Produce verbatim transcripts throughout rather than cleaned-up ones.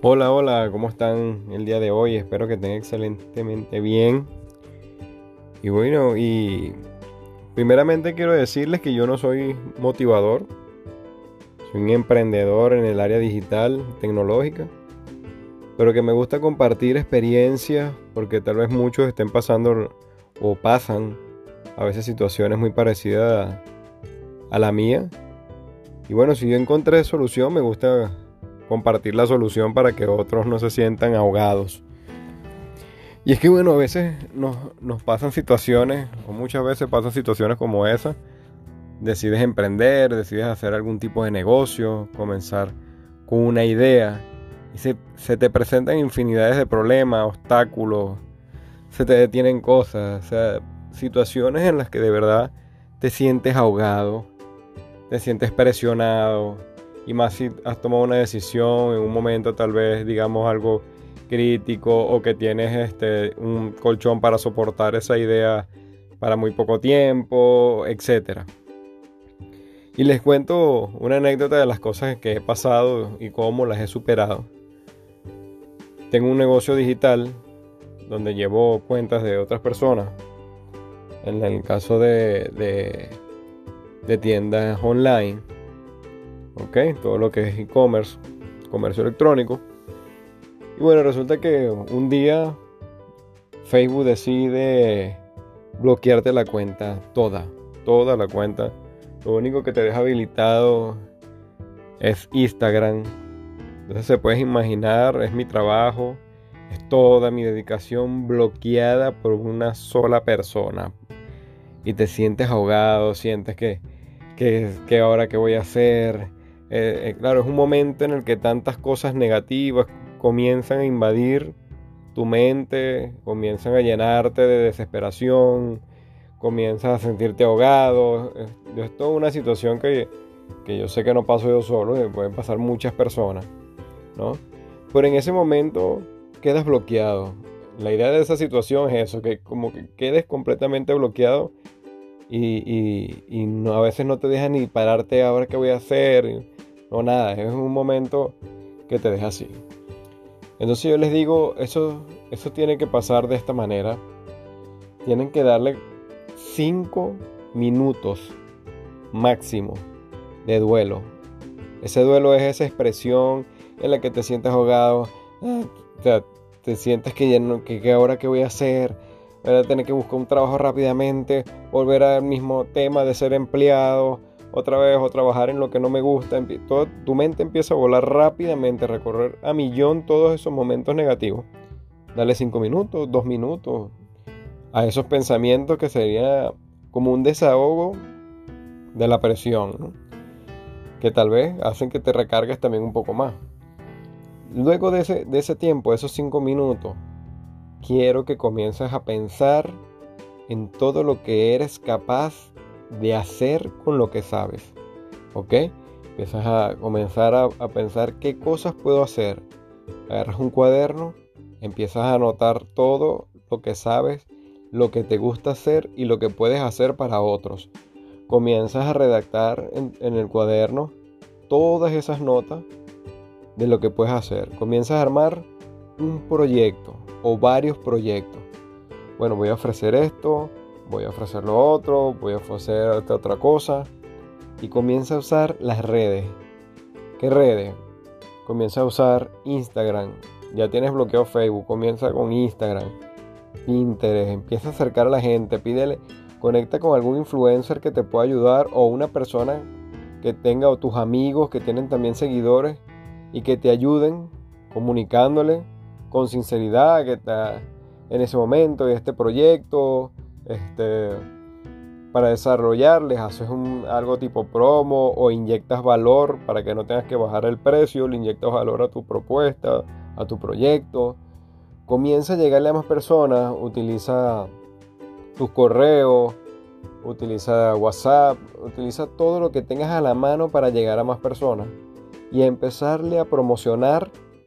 Hola, hola, ¿cómo están el día de hoy? Espero que estén excelentemente bien. Y bueno, y primeramente quiero decirles que yo no soy motivador, soy un emprendedor en el área digital, tecnológica, pero que me gusta compartir experiencias porque tal vez muchos estén pasando o pasan a veces situaciones muy parecidas a, a la mía. Y bueno, si yo encontré solución, me gusta compartir la solución para que otros no se sientan ahogados. Y es que bueno, a veces nos, nos pasan situaciones, o muchas veces pasan situaciones como esa. Decides emprender, decides hacer algún tipo de negocio, comenzar con una idea. Y se, se te presentan infinidades de problemas, obstáculos, se te detienen cosas, o sea, situaciones en las que de verdad te sientes ahogado, te sientes presionado. Y más si has tomado una decisión en un momento tal vez, digamos, algo crítico o que tienes este, un colchón para soportar esa idea para muy poco tiempo, etcétera. Y les cuento una anécdota de las cosas que he pasado y cómo las he superado. Tengo un negocio digital donde llevo cuentas de otras personas. En el caso de, de, de tiendas online, ¿ok? Todo lo que es e-commerce, comercio electrónico. Y bueno, resulta que un día Facebook decide bloquearte la cuenta, toda, toda la cuenta. Lo único que te deja habilitado es Instagram. Entonces se puedes imaginar, es mi trabajo, es toda mi dedicación bloqueada por una sola persona. Y te sientes ahogado, sientes que, que, que ahora qué voy a hacer. Eh, eh, claro, es un momento en el que tantas cosas negativas comienzan a invadir tu mente, comienzan a llenarte de desesperación, comienzas a sentirte ahogado. Es, es toda una situación que, que yo sé que no paso yo solo, que pueden pasar muchas personas, ¿no? Pero en ese momento quedas bloqueado. La idea de esa situación es eso, que como que quedes completamente bloqueado y, y, y no, a veces no te deja ni pararte ahora qué voy a hacer, no nada, es un momento que te deja así. Entonces yo les digo, eso, eso tiene que pasar de esta manera. Tienen que darle cinco minutos máximo de duelo. Ese duelo es esa expresión en la que te sientes ahogado. Ah, o sea, te sientes que, ya no, que, que ahora qué voy a hacer. Voy a tener que buscar un trabajo rápidamente. Volver al mismo tema de ser empleado. Otra vez o trabajar en lo que no me gusta. Todo, tu mente empieza a volar rápidamente. Recorrer a millón todos esos momentos negativos. Dale cinco minutos, dos minutos a esos pensamientos que sería como un desahogo de la presión, ¿no? Que tal vez hacen que te recargues también un poco más. Luego de ese, de ese tiempo, esos cinco minutos, quiero que comiences a pensar en todo lo que eres capaz de hacer con lo que sabes, ¿ok? Empiezas a comenzar a, a pensar qué cosas puedo hacer. Agarras un cuaderno, empiezas a anotar todo lo que sabes, lo que te gusta hacer y lo que puedes hacer para otros. Comienzas a redactar en, en el cuaderno todas esas notas de lo que puedes hacer. Comienzas a armar un proyecto o varios proyectos. Bueno, voy a ofrecer esto, voy a ofrecer lo otro, voy a ofrecer esta otra cosa. Y comienza a usar las redes. ¿Qué redes? Comienza a usar Instagram. Ya tienes bloqueado Facebook, comienza con Instagram, Pinterest, empieza a acercar a la gente, pídele, conecta con algún influencer que te pueda ayudar o una persona que tenga o tus amigos que tienen también seguidores y que te ayuden comunicándole con sinceridad que está en ese momento y este proyecto, este, para desarrollarles, haces un, algo tipo promo o inyectas valor para que no tengas que bajar el precio, le inyectas valor a tu propuesta, a tu proyecto. Comienza a llegarle a más personas, utiliza tus correos, utiliza WhatsApp, utiliza todo lo que tengas a la mano para llegar a más personas y a empezarle a promocionar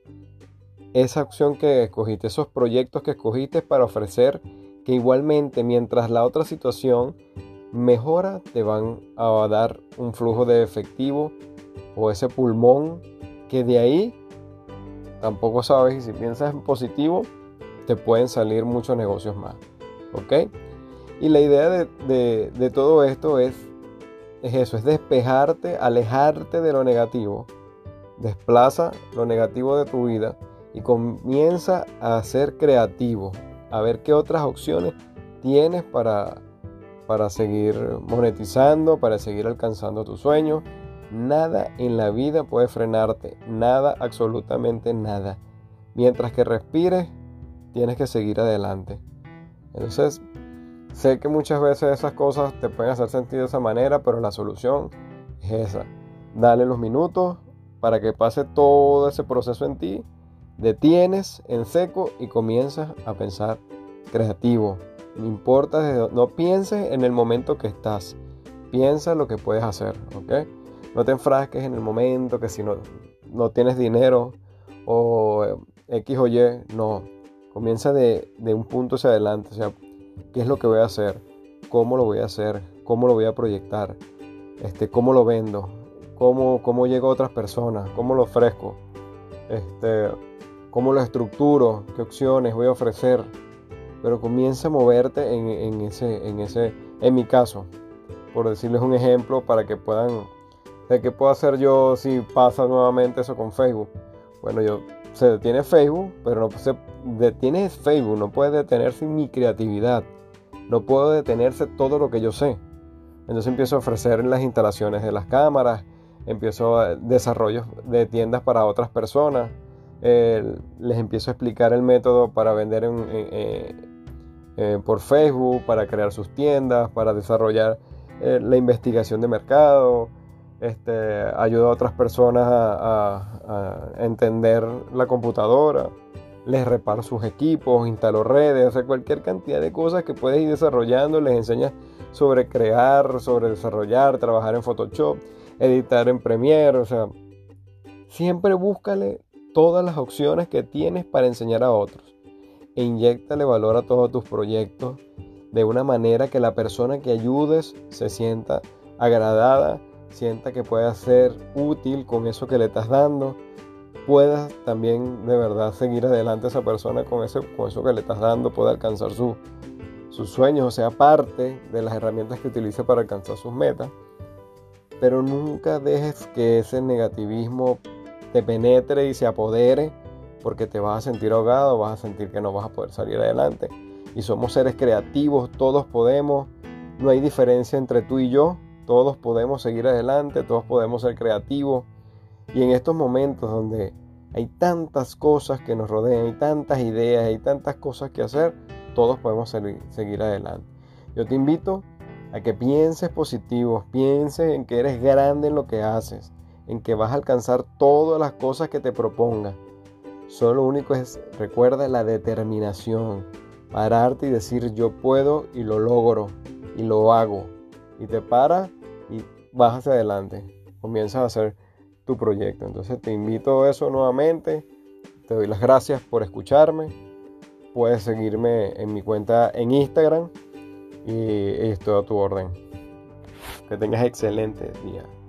esa opción que escogiste, esos proyectos que escogiste para ofrecer, que igualmente mientras la otra situación mejora te van a dar un flujo de efectivo o ese pulmón que de ahí tampoco sabes, y si piensas en positivo, te pueden salir muchos negocios más, ¿ok? Y la idea de, de, de todo esto es, es eso, es despejarte, alejarte de lo negativo. Desplaza lo negativo de tu vida y comienza a ser creativo, a ver qué otras opciones tienes para, para seguir monetizando, para seguir alcanzando tus sueños. Nada en la vida puede frenarte, nada, absolutamente nada. Mientras que respires, tienes que seguir adelante. Entonces, sé que muchas veces esas cosas te pueden hacer sentir de esa manera, pero la solución es esa. Dale los minutos para que pase todo ese proceso en ti, detienes en seco y comienzas a pensar creativo. No importa, desde, no pienses en el momento que estás, piensa lo que puedes hacer, ¿ok? No te enfrasques en el momento que si no, no tienes dinero o X o Y, no. Comienza de, de un punto hacia adelante, o sea, ¿qué es lo que voy a hacer? ¿Cómo lo voy a hacer? ¿Cómo lo voy a proyectar? Este, ¿cómo lo vendo? ¿Cómo, cómo llego a otras personas? ¿Cómo lo ofrezco? Este, ¿cómo lo estructuro? ¿Qué opciones voy a ofrecer? Pero comienza a moverte en, en ese, en ese, en mi caso, por decirles un ejemplo para que puedan, de qué puedo hacer yo si pasa nuevamente eso con Facebook. Bueno, yo se detiene Facebook, pero no se detiene Facebook, no puede detenerse mi creatividad, no puedo detenerse todo lo que yo sé. Entonces empiezo a ofrecer las instalaciones de las cámaras, empiezo a desarrollos de tiendas para otras personas, eh, les empiezo a explicar el método para vender en, en, eh, eh, por Facebook, para crear sus tiendas, para desarrollar eh, la investigación de mercado, este, ayudo a otras personas a, a, a entender la computadora, les reparo sus equipos, instalo redes, o sea, cualquier cantidad de cosas que puedes ir desarrollando, les enseñas sobre crear, sobre desarrollar, trabajar en Photoshop, editar en Premiere, o sea, siempre búscale todas las opciones que tienes para enseñar a otros e inyéctale valor a todos tus proyectos de una manera que la persona que ayudes se sienta agradada, sienta que pueda ser útil con eso que le estás dando, puedas también de verdad seguir adelante a esa persona con, ese, con eso que le estás dando, pueda alcanzar su, sus sueños, o sea, parte de las herramientas que utilice para alcanzar sus metas. Pero nunca dejes que ese negativismo te penetre y se apodere, porque te vas a sentir ahogado, vas a sentir que no vas a poder salir adelante. Y somos seres creativos, todos podemos, no hay diferencia entre tú y yo, todos podemos seguir adelante, todos podemos ser creativos. Y en estos momentos donde hay tantas cosas que nos rodean, hay tantas ideas, hay tantas cosas que hacer, todos podemos seguir adelante. Yo te invito a que pienses positivo, pienses en que eres grande en lo que haces, en que vas a alcanzar todas las cosas que te propongas. Solo lo único es, recuerda la determinación, pararte y decir yo puedo y lo logro y lo hago. Y te paras y vas hacia adelante, comienzas a hacer tu proyecto. Entonces te invito a eso nuevamente, te doy las gracias por escucharme, puedes seguirme en mi cuenta en Instagram y estoy a tu orden. Que tengas excelente día.